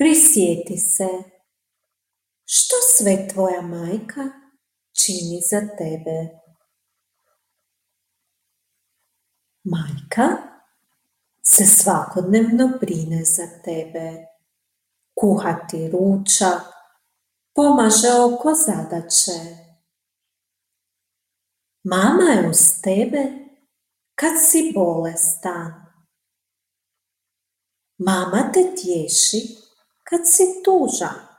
Prisjeti se što sve tvoja majka čini za tebe. Majka se svakodnevno brine za tebe, kuha ti ručak, pomaže oko zadaće. Mama je uz tebe kad si bolestan. Mama te tješi kad si tužan.